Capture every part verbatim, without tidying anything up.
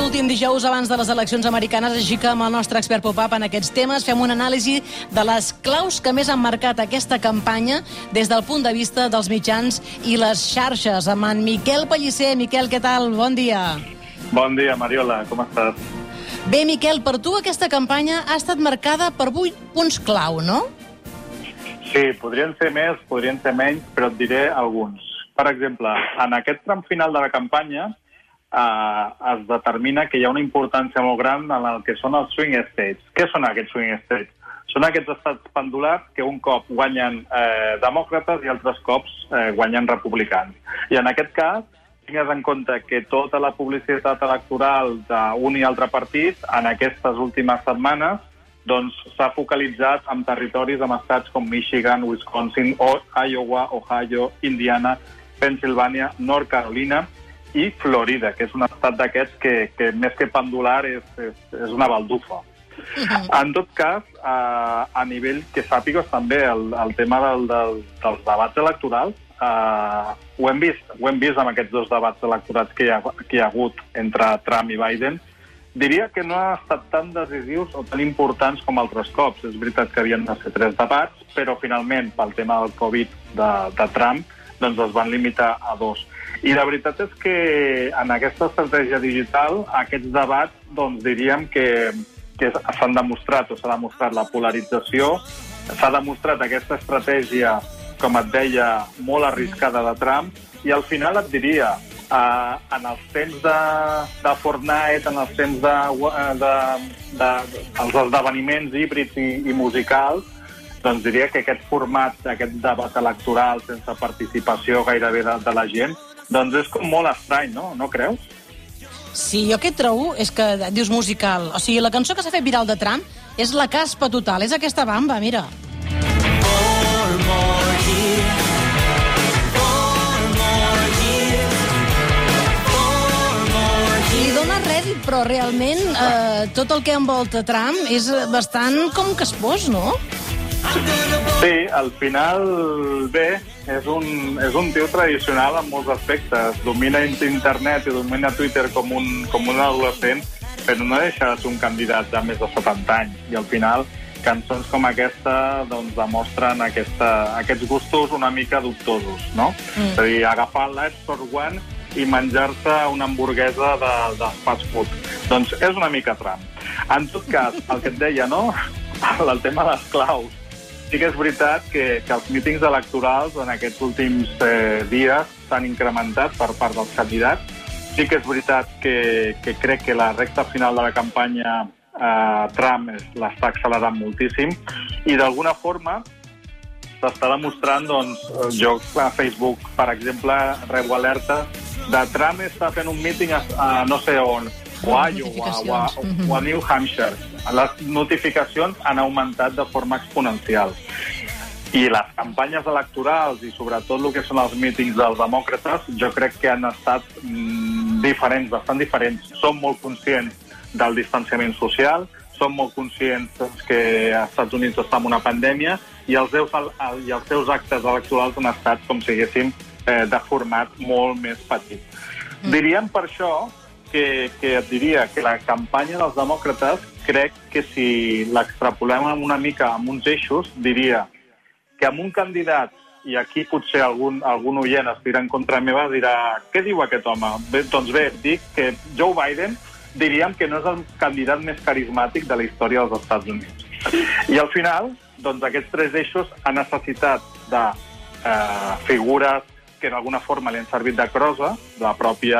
últim dijous abans de les eleccions americanes, així que amb el nostre expert pop-up en aquests temes fem una anàlisi de les claus que més han marcat aquesta campanya des del punt de vista dels mitjans i les xarxes. Amb en Miquel Pellicer. Miquel, què tal? Bon dia. Bon dia, Mariola. Com estàs? Bé, Miquel, per tu aquesta campanya ha estat marcada per vuit punts clau, no? Sí, podrien ser més, podrien ser menys, però et diré alguns. Per exemple, en aquest tram final de la campanya Uh, es determina que hi ha una importància molt gran en el que són els swing states. Què són aquests swing states? Són aquests estats pendulars que un cop guanyen eh, demòcrates i altres cops eh, guanyen republicans. I en aquest cas, tingues en compte que tota la publicitat electoral d'un i altre partit en aquestes últimes setmanes doncs s'ha focalitzat en territoris amb estats com Michigan, Wisconsin, Iowa, Ohio, Indiana, Pennsylvania, North Carolina i Florida, que és un estat d'aquests que, que més que pendular és, és, és una baldufa. Uh-huh. En tot cas, eh, a nivell que sàpigues també el, el tema del, del, dels debats electorals, eh, ho hem vist, ho hem vist amb aquests dos debats electorals que hi ha, que hi ha hagut entre Trump i Biden. Diria que no ha estat tan decisius o tan importants com altres cops. És veritat que havien de ser tres debats, però finalment, pel tema del Covid de, de Trump, doncs es van limitar a dos. I la veritat és que en aquesta estratègia digital, aquests debats, doncs diríem que, que s'han demostrat, o s'ha demostrat la polarització, s'ha demostrat aquesta estratègia, com et deia, molt arriscada de Trump, i al final et diria, eh, en els temps de, de Fortnite, en els temps de, de, de, de els esdeveniments híbrids i, i musicals, doncs diria que aquest format, aquest debat electoral sense participació gairebé de, de la gent, doncs és com molt estrany, no? No creus? Sí, jo què trobo és que dius musical. O sigui, la cançó que s'ha fet viral de Trump és la caspa total, és aquesta bamba, mira. Four more years. Four more years. Four more years. I dona rèdit, però realment eh, tot el que envolta Trump és bastant com caspós, no? Sí, al final, bé, és un, és un tio tradicional en molts aspectes. Domina internet i domina Twitter com un, com un adolescent, però no deixa de ser un candidat de més de setanta anys. I al final, cançons com aquesta doncs, demostren aquesta, aquests gustos una mica dubtosos, no? Mm. És a dir, agafar l'Air Force One i menjar-se una hamburguesa de, de fast food. Doncs és una mica Trump. En tot cas, el que et deia, no? El tema de les claus. Sí que és veritat que, que els mítings electorals en aquests últims eh, dies s'han incrementat per part dels candidats. Sí que és veritat que, que crec que la recta final de la campanya eh, Trump l'està accelerant moltíssim i d'alguna forma s'està demostrant, doncs, jo a Facebook, per exemple, rebo alerta de Trump està fent un míting a, a no sé on, o a Iowa, o a, o a New Hampshire. Les notificacions han augmentat de forma exponencial. I les campanyes electorals i sobretot el que són els mítings dels demòcrates, jo crec que han estat mm, diferents, bastant diferents. Som molt conscients del distanciament social, som molt conscients doncs, que als Estats Units està en una pandèmia i els seus, i els seus actes electorals han estat, com si haguéssim, eh, de format molt més petit. Mm. Diríem per això que, que et diria que la campanya dels demòcrates crec que si l'extrapolem una mica amb uns eixos, diria que amb un candidat, i aquí potser algun, algun oient es dirà en contra meva, dirà, què diu aquest home? Bé, doncs bé, dic que Joe Biden diríem que no és el candidat més carismàtic de la història dels Estats Units. I al final, doncs aquests tres eixos han necessitat de eh, figures que d'alguna forma li han servit de crosa, la pròpia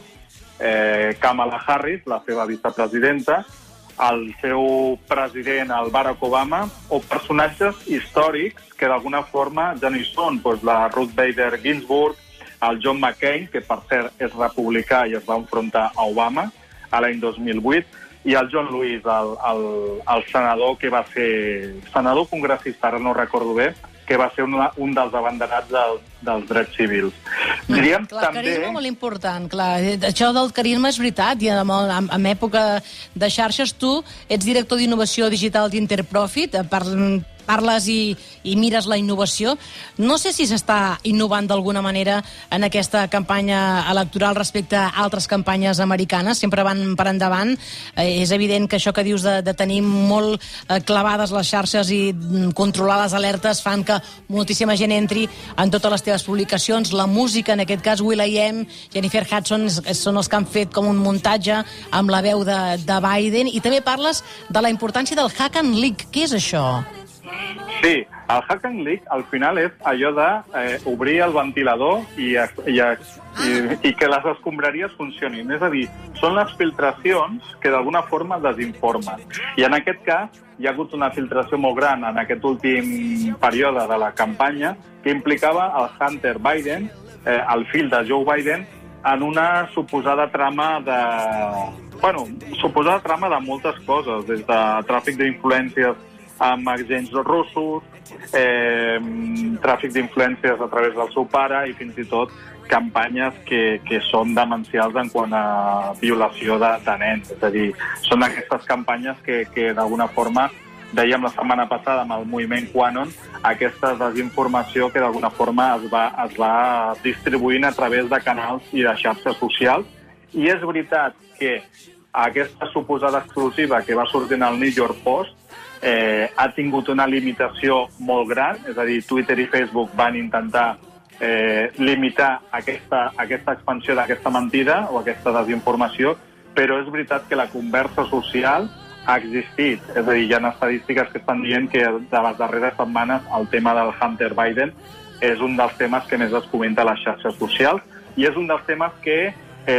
eh, Kamala Harris, la seva vicepresidenta, el seu president, el Barack Obama, o personatges històrics que d'alguna forma ja no hi són, doncs la Ruth Bader Ginsburg, el John McCain, que per cert és republicà i es va enfrontar a Obama a l'any dos mil vuit, i el John Lewis, el, el, el senador que va ser senador congressista, ara no recordo bé, que va ser una, un dels abanderats del, dels drets civils. Mm, Diríem clar, també... El carisma molt important, clar. Això del carisma és veritat, i en, en, en època de xarxes tu ets director d'innovació digital d'Interprofit, per, parles i, i mires la innovació. No sé si s'està innovant d'alguna manera en aquesta campanya electoral respecte a altres campanyes americanes. Sempre van per endavant. Eh, és evident que això que dius de, de tenir molt eh, clavades les xarxes i mm, controlar les alertes fan que moltíssima gent entri en totes les teves publicacions. La música, en aquest cas, will.i.am, Jennifer Hudson, són els que han fet com un muntatge amb la veu de, de Biden. I també parles de la importància del hack and leak. Què és això? Sí, el hack and leak al final és allò de eh, obrir el ventilador i, i, i, i que les escombraries funcionin. És a dir, són les filtracions que d'alguna forma desinformen. I en aquest cas hi ha hagut una filtració molt gran en aquest últim període de la campanya que implicava el Hunter Biden, eh, el fill de Joe Biden, en una suposada trama de... Bueno, suposada trama de moltes coses, des de tràfic d'influències amb agents russos, eh, tràfic d'influències a través del seu pare i fins i tot campanyes que, que són demencials en quant a violació de, de nens. És a dir, són aquestes campanyes que, que d'alguna forma, dèiem la setmana passada amb el moviment QAnon, aquesta desinformació que d'alguna forma es va, es va distribuint a través de canals i de xarxes socials. I és veritat que aquesta suposada exclusiva que va sortir al New York Post Eh, ha tingut una limitació molt gran, és a dir, Twitter i Facebook van intentar eh, limitar aquesta, aquesta expansió d'aquesta mentida o aquesta desinformació, però és veritat que la conversa social ha existit. És a dir, hi ha estadístiques que estan dient que de les darreres setmanes el tema del Hunter Biden és un dels temes que més es comenta a les xarxes socials i és un dels temes que,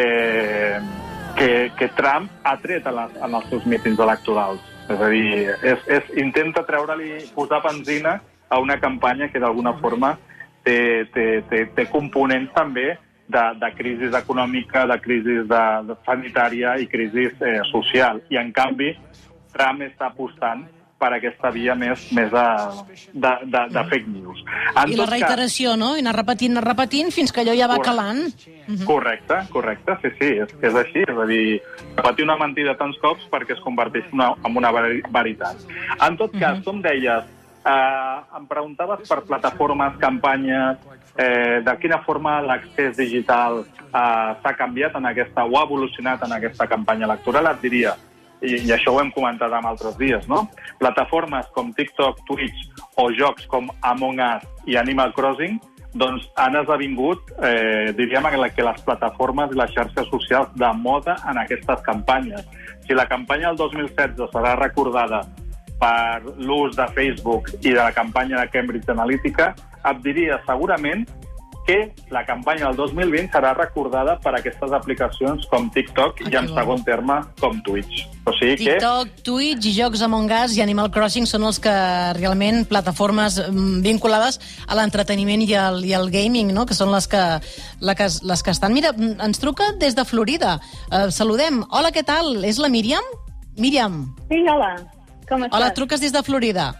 eh, que, que Trump ha tret en, les, en els seus mítings electorals. És a dir, és, és, intenta treure-li, posar benzina a una campanya que d'alguna forma té, té, té, té components també de, de crisi econòmica, de crisi de, de sanitària i crisi eh, social. I, en canvi, Trump està apostant per aquesta via més, més de, de, de, de fake news. En I la reiteració, cas, no? I anar repetint, anar repetint, fins que allò ja va correcte, calant. Correcte, correcte, sí, sí, és, és així. És a dir, repetir una mentida tants cops perquè es converteix una, en una veritat. En tot cas, uh-huh. com deies, eh, em preguntaves per plataformes, campanyes, eh, de quina forma l'accés digital eh, s'ha canviat en aquesta, o ha evolucionat en aquesta campanya electoral, et diria, I, i això ho hem comentat en altres dies, no? Plataformes com TikTok, Twitch o jocs com Among Us i Animal Crossing doncs han esdevingut, eh, diríem, que les plataformes i les xarxes socials de moda en aquestes campanyes. Si la campanya del dos mil setze serà recordada per l'ús de Facebook i de la campanya de Cambridge Analytica, et diria segurament que la campanya del dos mil vint serà recordada per aquestes aplicacions com TikTok ah, i, en segon terme, com Twitch. O sigui que... TikTok, Twitch i jocs Among Us i Animal Crossing són els que realment plataformes vinculades a l'entreteniment i al, i al gaming, no? Que són les que, la que, les que estan. Mira, ens truca des de Florida. Uh, saludem. Hola, què tal? És la Míriam? Míriam. Sí, hola. Com estàs? Hola, truques des de Florida.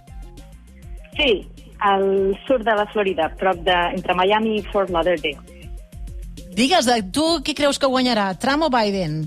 Sí, al sud de la Florida, prop de, entre Miami i Fort Lauderdale. Digues, tu qui creus que guanyarà, Trump o Biden?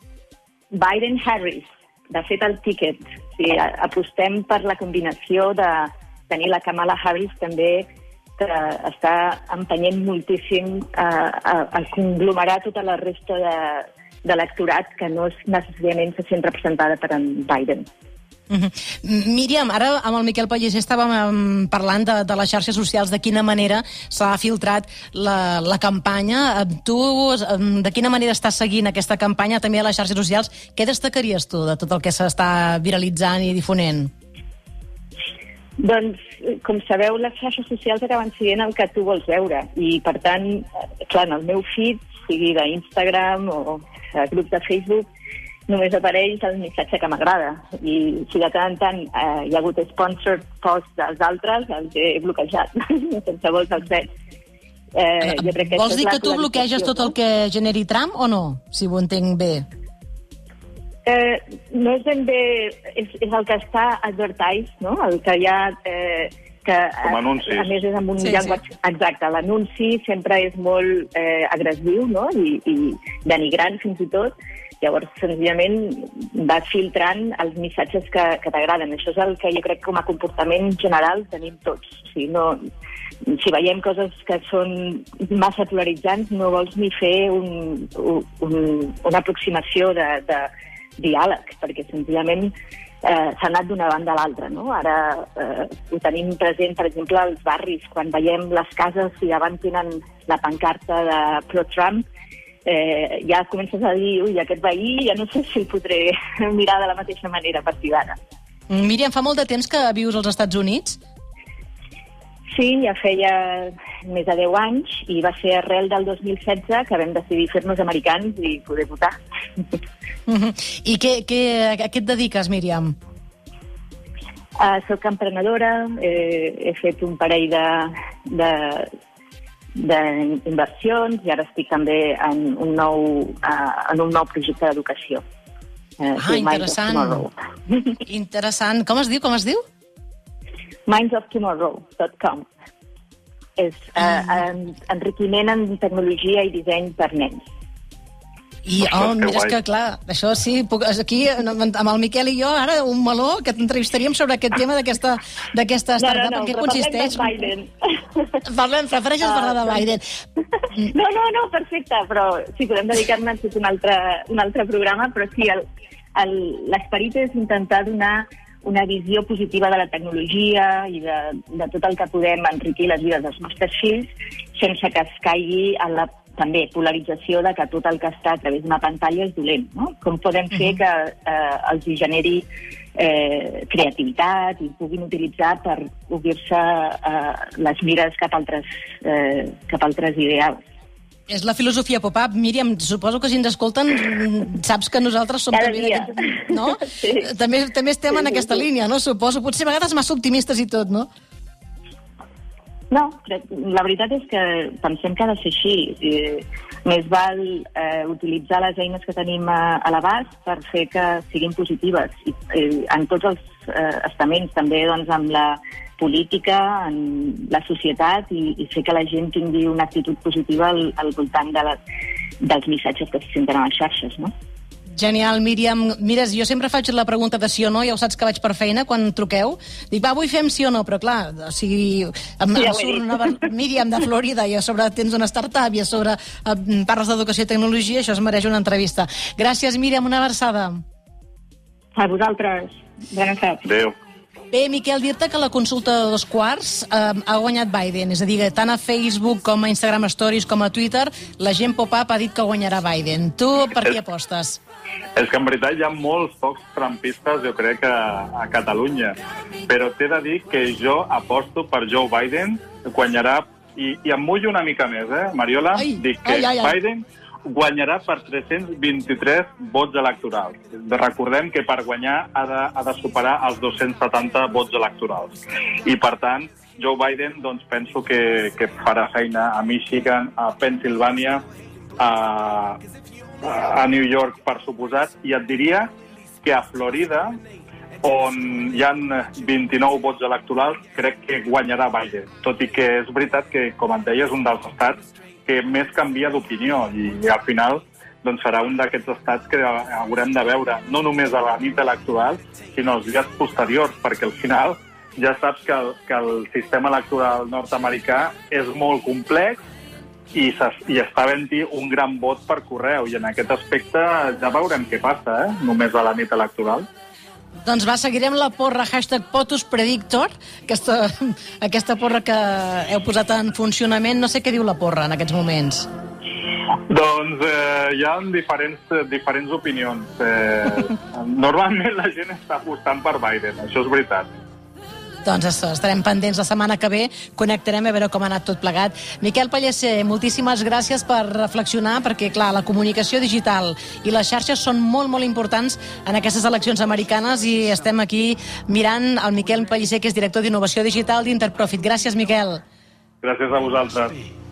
Biden-Harris. De fet, el tiquet. Sí, apostem per la combinació de tenir la Kamala Harris també, que està empenyent moltíssim a, a, a conglomerar tota la resta de, de l'electorat que no és necessàriament se sent representada per en Biden. Uh-huh. Míriam, ara amb el Miquel Pallés estàvem um, parlant de, de les xarxes socials, de quina manera s'ha filtrat la, la campanya. Tu, um, de quina manera estàs seguint aquesta campanya també a les xarxes socials? Què destacaries tu de tot el que s'està viralitzant i difonent? Doncs, com sabeu, les xarxes socials acaben sent el que tu vols veure i, per tant, clar, en el meu feed, sigui d'Instagram o grups de Facebook, només apareix el missatge que m'agrada. I si de tant en tant eh, hi ha hagut sponsored posts dels altres, els he bloquejat, sense vols els veig. Eh, jo crec que Vols dir que tu bloqueges tot el que generi Trump o no? Si ho entenc bé. Eh, no és ben bé... És, és el que està advertised, no? El que hi ha... Eh, que, Com anuncis. A, a més, és amb un sí, llenguatge... Sí. Exacte, l'anunci sempre és molt eh, agressiu, no? I, i denigrant, fins i tot. Llavors, senzillament, vas filtrant els missatges que, que t'agraden. Això és el que jo crec que com a comportament general tenim tots. O sigui, no, si veiem coses que són massa polaritzants, no vols ni fer un, un, una aproximació de, de diàleg, perquè senzillament eh, s'ha anat d'una banda a l'altra, no? Ara eh, ho tenim present, per exemple, als barris, quan veiem les cases i davant tenen la pancarta de pro-Trump, Eh, ja comences a dir, ui, aquest veí ja no sé si el podré mirar de la mateixa manera a partir d'ara. Míriam, fa molt de temps que vius als Estats Units? Sí, ja feia més de deu anys i va ser arrel del dos mil setze que vam decidir fer-nos americans i poder votar. Uh-huh. I què, què, a què et dediques, Míriam? Uh, soc emprenedora, eh, he fet un parell de... de d'inversions i ara estic també en un nou, uh, en un nou projecte d'educació. Uh, ah, interessant. Interessant. Com es diu? Com es diu? minds of tomorrow dot com. És uh, ah. en, enriquiment en tecnologia i disseny per nens. I, oh, mira, és que clar, això sí, puc, aquí amb el Miquel i jo, ara un meló, que t'entrevistaríem sobre aquest tema d'aquesta d'aquesta startup, no, no, en què consisteix. Parlem de Biden. Parlem, prefereixes uh, parlar de Biden. No, no, no, perfecte, però sí, podem dedicar-ne a un altre, un altre programa, però sí, l'esperit és intentar donar una visió positiva de la tecnologia i de, de tot el que podem enriquir les vides dels nostres fills sense que es caigui en la també polarització de que tot el que està a través d'una pantalla és dolent, no? Com podem fer que eh, els generi eh, creativitat i puguin utilitzar per obrir-se eh, les mires cap a altres, eh, cap a altres ideals. És la filosofia pop-up. Míriam, suposo que si ens escolten saps que nosaltres som Cada també... dia. Aquest, no? Sí. També, també estem Sí, en sí, aquesta sí. línia, no? Suposo. Potser a vegades massa optimistes i tot, no? No, la veritat és que pensem que ha de ser així. Eh, més val eh, utilitzar les eines que tenim a, a l'abast per fer que siguin positives. I, eh, en tots els eh, estaments, també doncs, amb la política, en la societat, i, i fer que la gent tingui una actitud positiva al, al voltant de la, dels missatges que se senten a les xarxes, no? Genial, Míriam. Mires, jo sempre faig la pregunta de sí o no, ja ho saps que vaig per feina quan truqueu. Dic, va, avui fem sí o no, però clar, o sigui, em, Ja em surt una Míriam de Florida i a sobre tens una startup i a sobre eh, parles d'educació i tecnologia, això es mereix una entrevista. Gràcies, Míriam, una abraçada. A vosaltres. Bona nit. Adéu. Bé, Miquel, dir-te que la consulta de dos quarts eh, ha guanyat Biden, és a dir, tant a Facebook com a Instagram Stories com a Twitter, la gent pop-up ha dit que guanyarà Biden. Tu per qui apostes? És que en veritat hi ha molts pocs trumpistes, jo crec, a, a Catalunya. Però t'he de dir que jo aposto per Joe Biden, guanyarà, i, i em mullo una mica més, eh, Mariola? Ai, Dic que ai, ai, ai. Biden guanyarà per tres-cents vint-i-tres vots electorals. Recordem que per guanyar ha de, ha de superar els dos-cents setanta vots electorals. I, per tant, Joe Biden, doncs, penso que, que farà feina a Michigan, a Pennsylvania, a, a New York, per suposat, i et diria que a Florida, on hi ha vint-i-nou vots electorals, crec que guanyarà Biden. Tot i que és veritat que, com et deia, és un dels estats que més canvia d'opinió i, i al final doncs, serà un d'aquests estats que haurem de veure no només a la nit electoral, sinó els dies posteriors, perquè al final ja saps que el, que el sistema electoral nord-americà és molt complex i, i està havent-hi un gran vot per correu, i en aquest aspecte ja veurem què passa, eh? Només a la nit electoral. Doncs va, seguirem la porra, hashtag POTUS Predictor, aquesta, aquesta porra que heu posat en funcionament. No sé què diu la porra en aquests moments. Doncs eh, hi ha diferents, diferents opinions. Eh, normalment la gent està apostant per Biden, això és veritat. Doncs això, estarem pendents la setmana que ve, connectarem a veure com ha anat tot plegat. Miquel Pellicer, moltíssimes gràcies per reflexionar, perquè, clar, la comunicació digital i les xarxes són molt, molt importants en aquestes eleccions americanes i estem aquí mirant el Miquel Pellicer, que és director d'innovació digital d'Interprofit. Gràcies, Miquel. Gràcies a vosaltres.